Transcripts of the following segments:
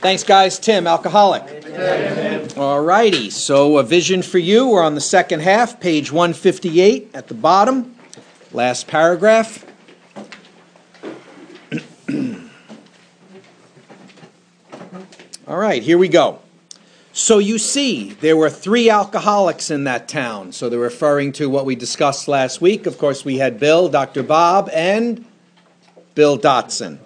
Thanks, guys. Tim, alcoholic. All righty. So a vision for you. We're on the second half, page 158 at the bottom. Last paragraph. All right, here we go. So you see, there were 3 alcoholics in that town. So they're referring to what we discussed last week. Of course, we had Bill, Dr. Bob, and Bill Dotson,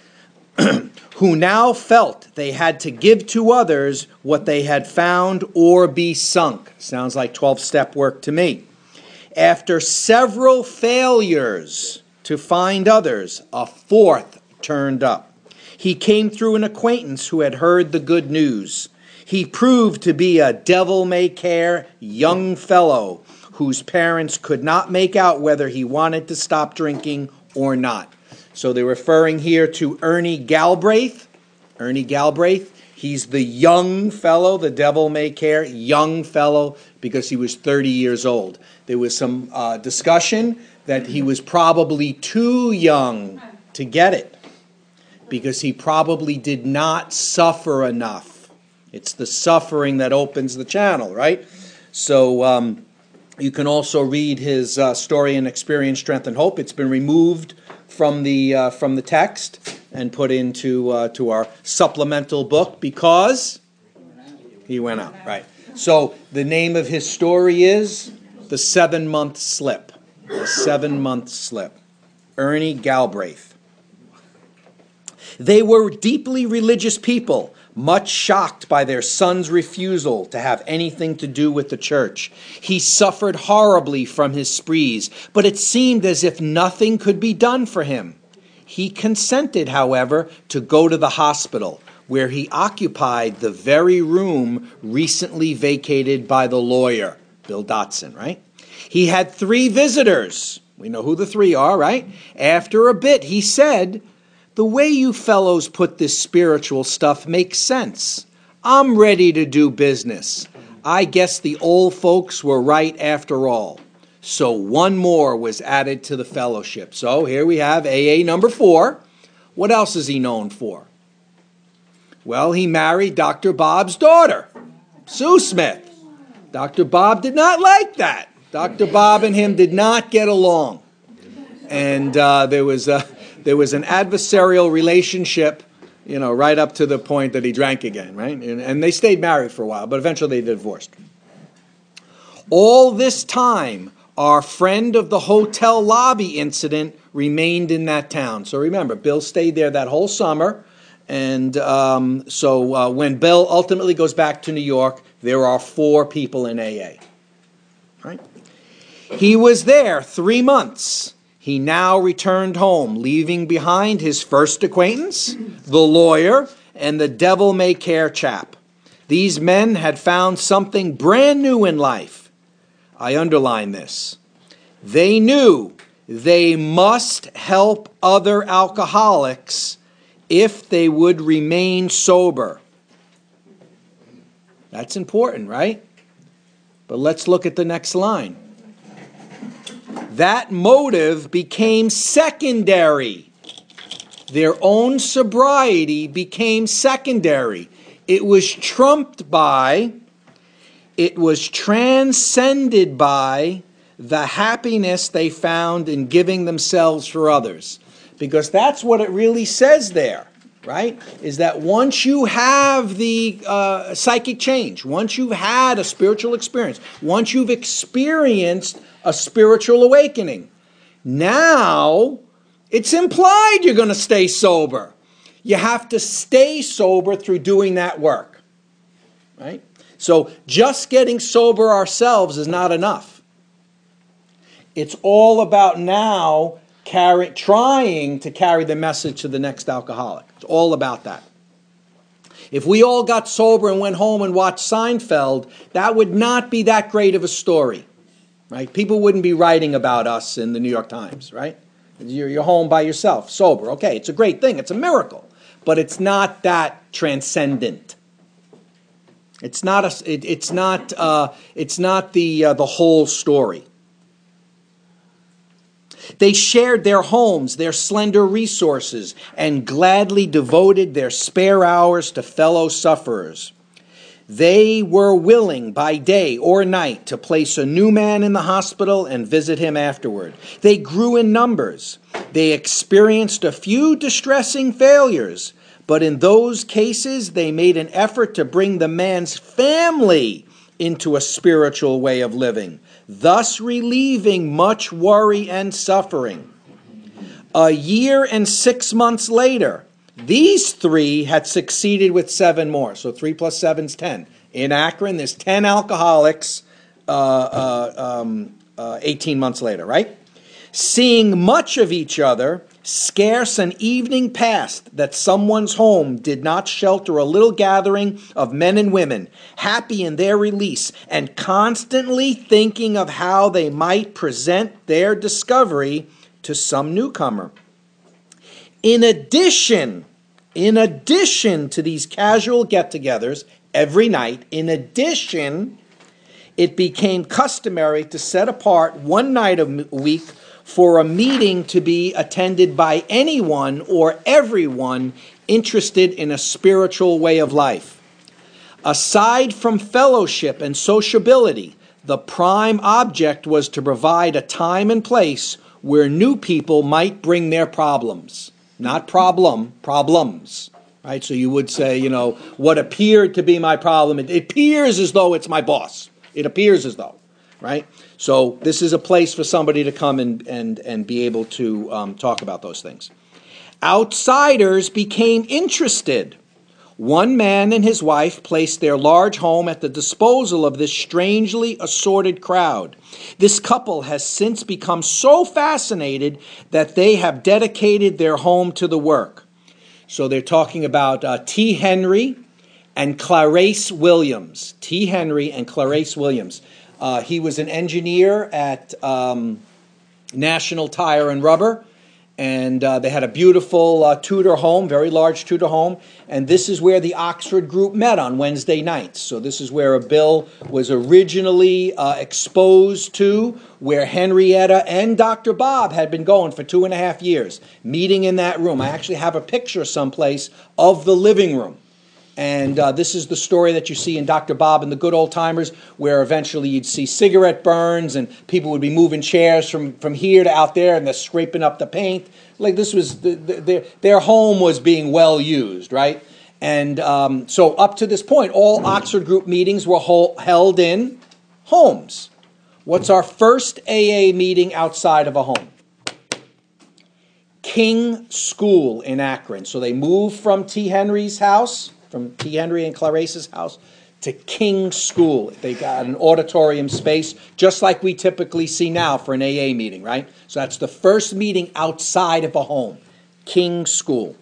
who now felt they had to give to others what they had found or be sunk. Sounds like 12-step work to me. After several failures to find others, a 4th turned up. He came through an acquaintance who had heard the good news. He proved to be a devil-may-care young fellow whose parents could not make out whether he wanted to stop drinking or not. So they're referring here to Ernie Galbraith. Ernie Galbraith, he's the young fellow, the devil-may-care young fellow, because he was 30 years old. There was some discussion that he was probably too young to get it, because he probably did not suffer enough. It's the suffering that opens the channel, right? So you can also read his story and experience, strength, and hope. It's been removed from the text and put into to our supplemental book because he went out, right? So the name of his story is The 7-Month Slip. The 7-Month Slip. Ernie Galbraith. They were deeply religious people, much shocked by their son's refusal to have anything to do with the church. He suffered horribly from his sprees, but it seemed as if nothing could be done for him. He consented, however, to go to the hospital, where he occupied the very room recently vacated by the lawyer, Bill Dotson, right? He had 3 visitors. We know who the 3 are, right? After a bit, he said, "The way you fellows put this spiritual stuff makes sense. I'm ready to do business. I guess the old folks were right after all." So 1 more was added to the fellowship. So here we have AA number 4. What else is he known for? Well, he married Dr. Bob's daughter, Sue Smith. Dr. Bob did not like that. Dr. Bob and him did not get along. And there was an adversarial relationship, right up to the point that he drank again, right? And they stayed married for a while, but eventually they divorced. All this time, our friend of the hotel lobby incident remained in that town. So remember, Bill stayed there that whole summer. And so when Bill ultimately goes back to New York, there are 4 people in AA. Right? He was there 3 months. He now returned home, leaving behind his first acquaintance, the lawyer, and the devil-may-care chap. These men had found something brand new in life. I underline this. They knew they must help other alcoholics if they would remain sober. That's important, right? But let's look at the next line. That motive became secondary. Their own sobriety became secondary. It was trumped by, it was transcended by the happiness they found in giving themselves for others. Because that's what it really says there, right? Is that once you have the psychic change, once you've had a spiritual experience, once you've experienced a spiritual awakening, now it's implied you're going to stay sober. You have to stay sober through doing that work, right? So just getting sober ourselves is not enough. It's all about now trying to carry the message to the next alcoholic. It's all about that. If we all got sober and went home and watched Seinfeld, that would not be that great of a story, right? People wouldn't be writing about us in the New York Times, right? You're home by yourself, sober. Okay, it's a great thing. It's a miracle. But it's not that transcendent. It's not the whole story. They shared their homes, their slender resources, and gladly devoted their spare hours to fellow sufferers. They were willing by day or night to place a new man in the hospital and visit him afterward. They grew in numbers. They experienced a few distressing failures, but in those cases they made an effort to bring the man's family into a spiritual way of living, thus relieving much worry and suffering. A year and 6 months later, these 3 had succeeded with 7 more. So 3 plus 7 is 10. In Akron, there's 10 alcoholics 18 months later, right? Seeing much of each other, scarce an evening passed that someone's home did not shelter a little gathering of men and women, happy in their release, and constantly thinking of how they might present their discovery to some newcomer. In addition to these casual get-togethers every night, it became customary to set apart one night a week for a meeting to be attended by anyone or everyone interested in a spiritual way of life. Aside from fellowship and sociability, the prime object was to provide a time and place where new people might bring their problems. Not problems, right? So you would say, what appeared to be my problem, it appears as though it's my boss. It appears as though, right? So this is a place for somebody to come and be able to talk about those things. Outsiders became interested. One man and his wife placed their large home at the disposal of this strangely assorted crowd. This couple has since become so fascinated that they have dedicated their home to the work. So they're talking about T. Henry and Clarice Williams. T. Henry and Clarice Williams. He was an engineer at National Tire and Rubber. And they had a beautiful Tudor home, very large Tudor home. And this is where the Oxford group met on Wednesday nights. So this is where Bill was originally exposed to, where Henrietta and Dr. Bob had been going for 2.5 years, meeting in that room. I actually have a picture someplace of the living room. And this is the story that you see in Dr. Bob and the Good Old Timers, where eventually you'd see cigarette burns and people would be moving chairs from here to out there and they're scraping up the paint. Like this was, their home was being well used, right? And so up to this point, all Oxford Group meetings were held in homes. What's our first AA meeting outside of a home? King School in Akron. So they moved from T. Henry's house, from T. Henry and Clarice's house, to King School. They got an auditorium space, just like we typically see now for an AA meeting, right? So that's the first meeting outside of a home, King School.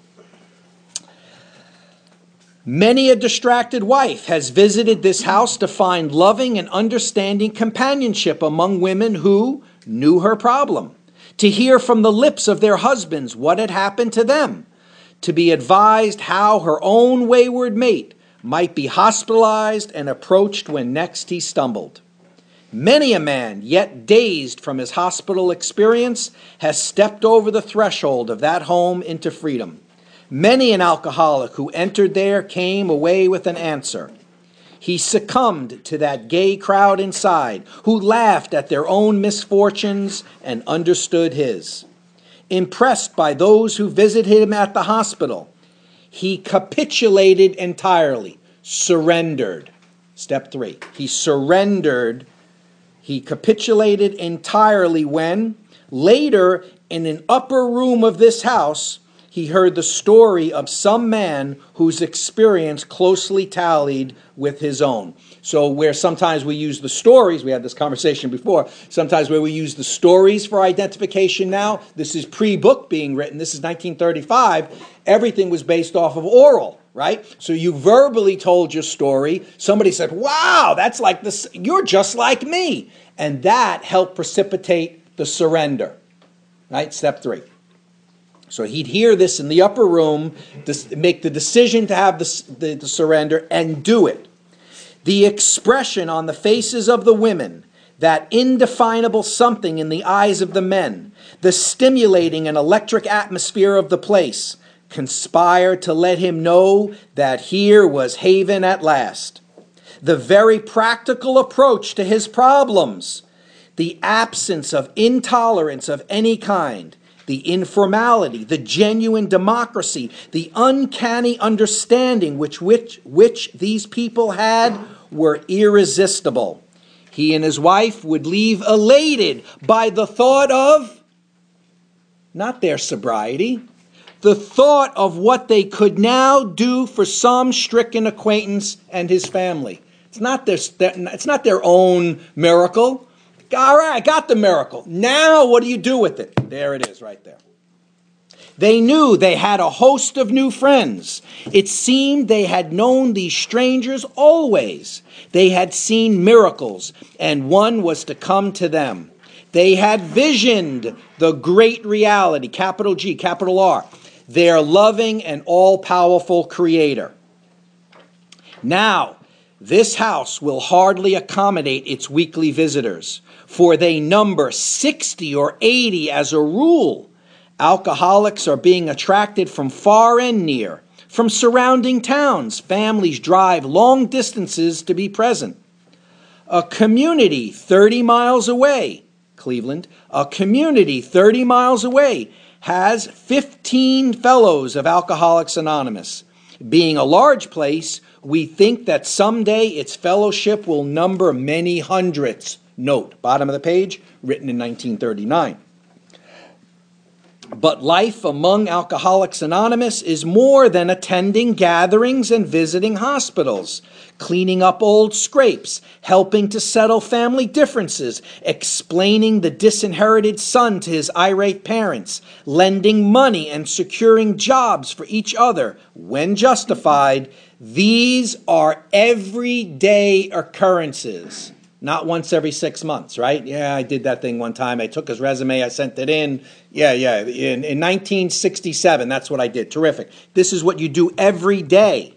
Many a distracted wife has visited this house to find loving and understanding companionship among women who knew her problem, to hear from the lips of their husbands what had happened to them, to be advised how her own wayward mate might be hospitalized and approached when next he stumbled. Many a man, yet dazed from his hospital experience, has stepped over the threshold of that home into freedom. Many an alcoholic who entered there came away with an answer. He succumbed to that gay crowd inside, who laughed at their own misfortunes and understood his. Impressed by those who visited him at the hospital, he capitulated entirely, surrendered. Step 3. He surrendered. He capitulated entirely when, later, in an upper room of this house, he heard the story of some man whose experience closely tallied with his own. So where sometimes we use the stories, we had this conversation before, sometimes where we use the stories for identification now, this is pre-book being written, this is 1935, everything was based off of oral, right? So you verbally told your story, somebody said, wow, that's like this, you're just like me. And that helped precipitate the surrender, right? Step 3. So he'd hear this in the upper room, make the decision to have the surrender and do it. The expression on the faces of the women, that indefinable something in the eyes of the men, the stimulating and electric atmosphere of the place, conspired to let him know that here was haven at last. The very practical approach to his problems, the absence of intolerance of any kind, the informality, the genuine democracy, the uncanny understanding which these people had were irresistible. He and his wife would leave elated by the thought of, not their sobriety, the thought of what they could now do for some stricken acquaintance and his family. It's not their own miracle. All right, I got the miracle. Now what do you do with it? There it is right there. They knew they had a host of new friends. It seemed they had known these strangers always. They had seen miracles, and one was to come to them. They had visioned the great reality, capital G, capital R, their loving and all-powerful Creator. Now, this house will hardly accommodate its weekly visitors, for they number 60 or 80 as a rule. Alcoholics are being attracted from far and near, from surrounding towns. Families drive long distances to be present. A community 30 miles away, Cleveland, a community 30 miles away has 15 fellows of Alcoholics Anonymous. Being a large place, we think that someday its fellowship will number many hundreds. Note, bottom of the page, written in 1939. But life among Alcoholics Anonymous is more than attending gatherings and visiting hospitals, cleaning up old scrapes, helping to settle family differences, explaining the disinherited son to his irate parents, lending money and securing jobs for each other when justified. These are everyday occurrences. Not once every 6 months, right? Yeah, I did that thing one time. I took his resume, I sent it in. Yeah. In 1967, that's what I did. Terrific. This is what you do every day.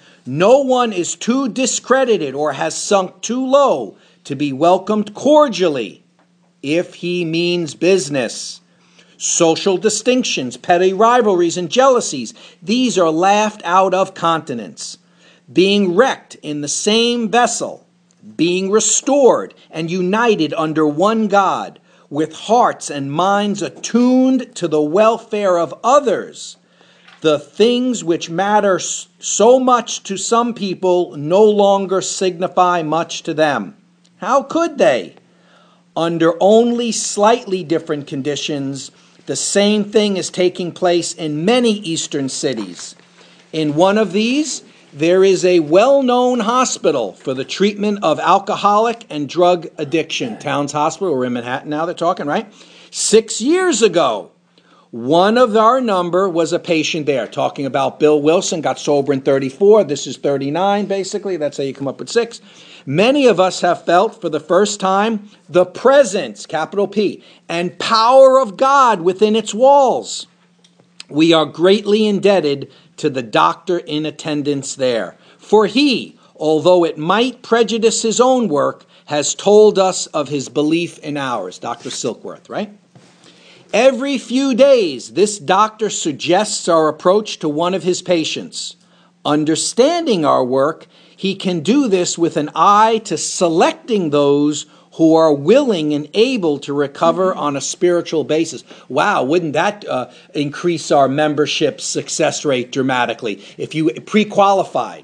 No one is too discredited or has sunk too low to be welcomed cordially if he means business. Social distinctions, petty rivalries, and jealousies, these are laughed out of countenance. Being wrecked in the same vessel, being restored and united under one God, with hearts and minds attuned to the welfare of others, the things which matter so much to some people no longer signify much to them. How could they? Under only slightly different conditions, the same thing is taking place in many eastern cities. In one of these, there is a well-known hospital for the treatment of alcoholic and drug addiction. Towns Hospital, we're in Manhattan now, they're talking, right? 6 years ago, one of our number was a patient there, talking about Bill Wilson, got sober in 34. This is 39, basically. That's how you come up with 6. Many of us have felt for the first time the presence, capital P, and power of God within its walls. We are greatly indebted to the doctor in attendance there. For he, although it might prejudice his own work, has told us of his belief in ours. Dr. Silkworth, right? Every few days, this doctor suggests our approach to one of his patients. Understanding our work, he can do this with an eye to selecting those who are willing and able to recover on a spiritual basis. Wow, wouldn't that increase our membership success rate dramatically? If you pre-qualified,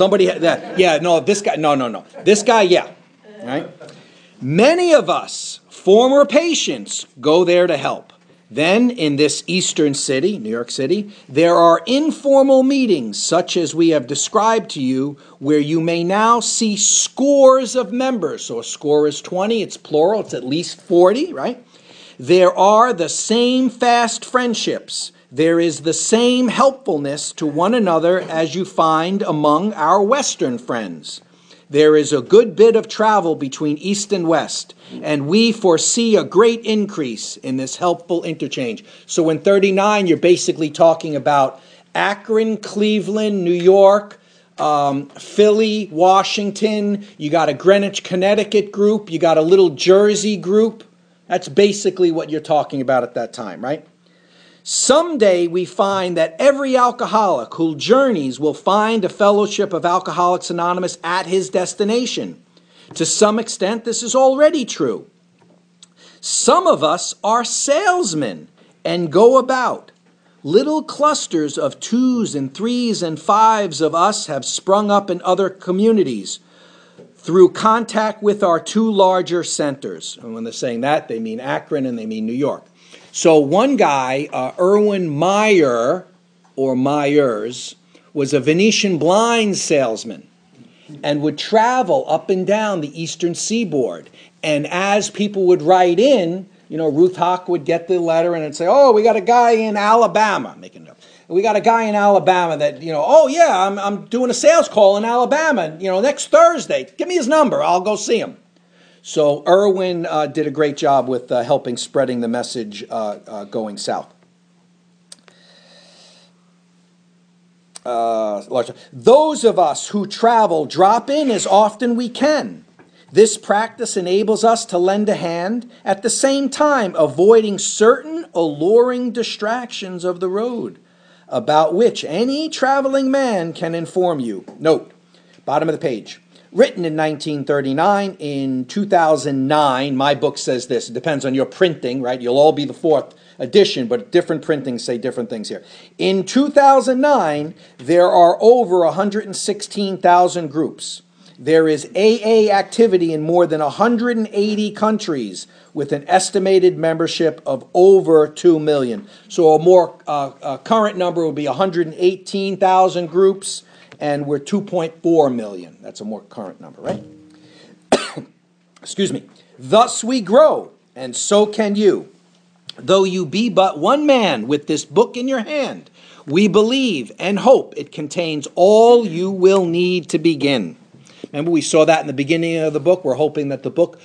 this guy, yeah, right? Many of us, former patients, go there to help. Then, in this eastern city, New York City, there are informal meetings, such as we have described to you, where you may now see scores of members. So a score is 20, it's plural, it's at least 40, right? There are the same fast friendships. There is the same helpfulness to one another as you find among our Western friends. There is a good bit of travel between East and West, and we foresee a great increase in this helpful interchange. So in 39, you're basically talking about Akron, Cleveland, New York, Philly, Washington, you got a Greenwich, Connecticut group, you got a little Jersey group. That's basically what you're talking about at that time, right? Someday we find that every alcoholic who journeys will find a fellowship of Alcoholics Anonymous at his destination. To some extent, this is already true. Some of us are salesmen and go about. Little clusters of 2s and 3s and 5s of us have sprung up in other communities through contact with our 2 larger centers. And when they're saying that, they mean Akron and they mean New York. So one guy, Erwin Meyer, or Myers, was a Venetian blind salesman and would travel up and down the eastern seaboard. And as people would write in, Ruth Hawk would get the letter and it'd say, oh, we got a guy in Alabama, making it up. We got a guy in Alabama that, oh yeah, I'm doing a sales call in Alabama, next Thursday. Give me his number, I'll go see him. So Erwin did a great job with helping spreading the message going south. Those of us who travel drop in as often we can. This practice enables us to lend a hand, at the same time avoiding certain alluring distractions of the road, about which any traveling man can inform you. Note, bottom of the page. Written in 1939, in 2009, my book says this. It depends on your printing, right? You'll all be the 4th edition, but different printings say different things here. In 2009, there are over 116,000 groups. There is AA activity in more than 180 countries with an estimated membership of over 2 million. So a more current number would be 118,000 groups, and we're 2.4 million. That's a more current number, right? Excuse me. Thus we grow, and so can you. Though you be but one man with this book in your hand, we believe and hope it contains all you will need to begin. Remember, we saw that in the beginning of the book. We're hoping that the book,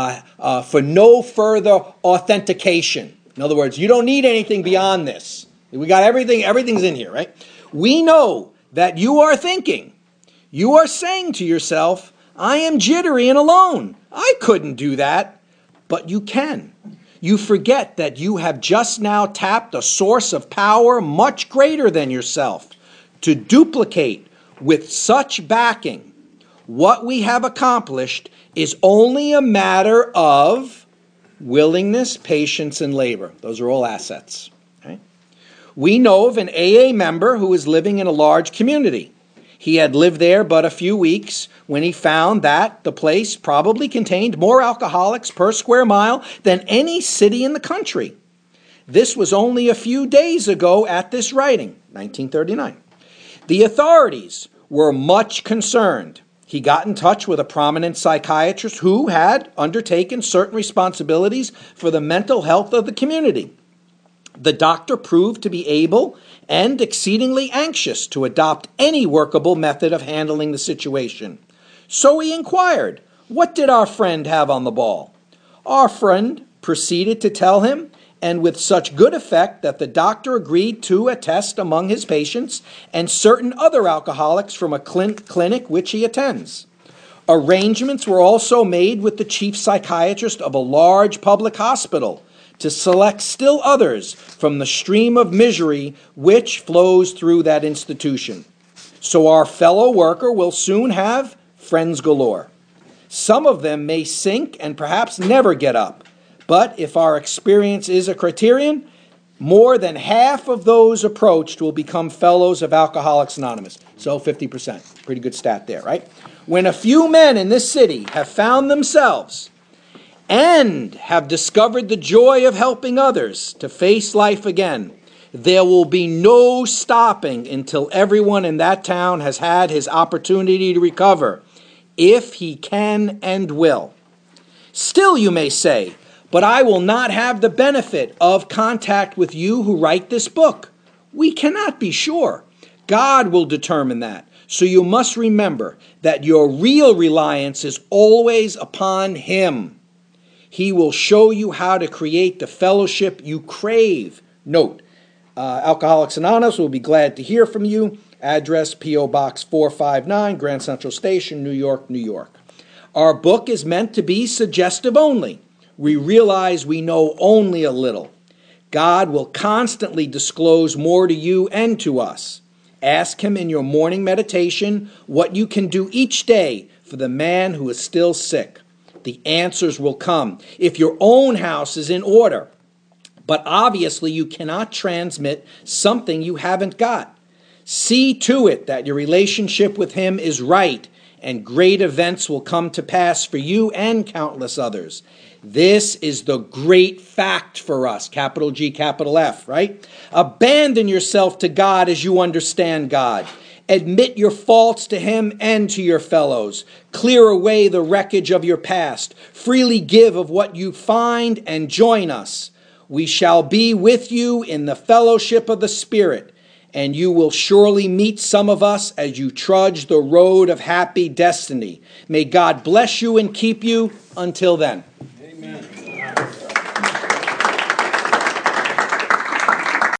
for no further authentication. In other words, you don't need anything beyond this. We got everything's in here, right? We know that you are thinking, you are saying to yourself, I am jittery and alone. I couldn't do that. But you can. You forget that you have just now tapped a source of power much greater than yourself to duplicate with such backing. What we have accomplished is only a matter of willingness, patience, and labor. Those are all assets. Right? We know of an AA member who is living in a large community. He had lived there but a few weeks when he found that the place probably contained more alcoholics per square mile than any city in the country. This was only a few days ago at this writing, 1939. The authorities were much concerned. He got in touch with a prominent psychiatrist who had undertaken certain responsibilities for the mental health of the community. The doctor proved to be able and exceedingly anxious to adopt any workable method of handling the situation. So he inquired, what did our friend have on the ball? Our friend proceeded to tell him, and with such good effect that the doctor agreed to a test among his patients and certain other alcoholics from a clinic which he attends. Arrangements were also made with the chief psychiatrist of a large public hospital to select still others from the stream of misery which flows through that institution. So our fellow worker will soon have friends galore. Some of them may sink and perhaps never get up. But if our experience is a criterion, more than half of those approached will become fellows of Alcoholics Anonymous. So 50%. Pretty good stat there, right? When a few men in this city have found themselves and have discovered the joy of helping others to face life again, there will be no stopping until everyone in that town has had his opportunity to recover, if he can and will. Still, you may say, but I will not have the benefit of contact with you who write this book. We cannot be sure. God will determine that. So you must remember that your real reliance is always upon Him. He will show you how to create the fellowship you crave. Note, Alcoholics Anonymous will be glad to hear from you. Address P.O. Box 459, Grand Central Station, New York, New York. Our book is meant to be suggestive only. We realize we know only a little. God will constantly disclose more to you and to us. Ask him in your morning meditation what you can do each day for the man who is still sick. The answers will come if your own house is in order. But obviously you cannot transmit something you haven't got. See to it that your relationship with him is right, and great events will come to pass for you and countless others. This is the great fact for us, capital G, capital F, right? Abandon yourself to God as you understand God. Admit your faults to him and to your fellows. Clear away the wreckage of your past. Freely give of what you find and join us. We shall be with you in the fellowship of the Spirit, and you will surely meet some of us as you trudge the road of happy destiny. May God bless you and keep you until then.